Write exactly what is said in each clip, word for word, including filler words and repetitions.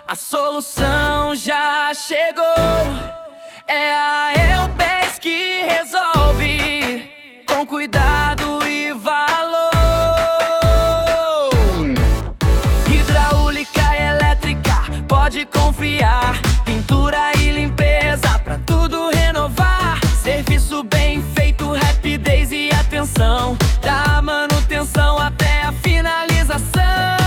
A solução já chegou. É a Helpix que resolve, com cuidado e valor. Hidráulica e elétrica, pode confiar. Pintura e limpeza, pra tudo renovar. Serviço bem feito, rapidez e atenção. Da manutenção até a finalização.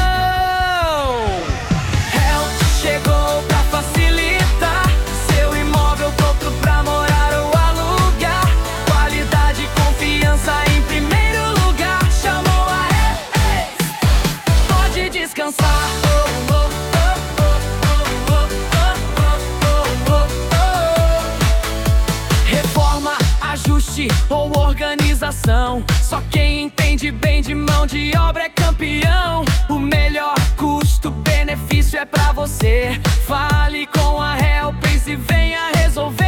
Helpix chegou pra facilitar. Seu imóvel pronto pra morar ou alugar. Qualidade e confiança em primeiro lugar. Chamou a Helpix, pode descansar. Reforma, ajuste ou organização, só quem entende bem de mão de obra é campeão. O melhor custo-benefício é pra você. Fale com a Helpix e venha resolver.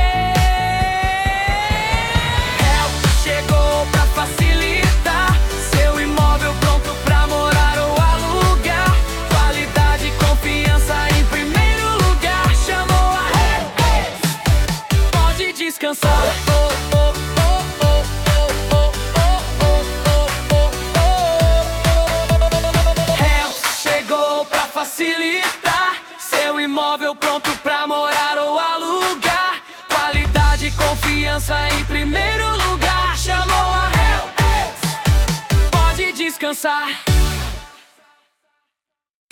Helpix chegou pra facilitar. Seu imóvel pronto pra morar ou alugar. Qualidade e confiança em primeiro lugar. Chamou a Helpix, pode descansar. Facilitar. Seu imóvel pronto pra morar ou alugar. Qualidade e confiança em primeiro lugar. Chamou a Helpix, pode descansar.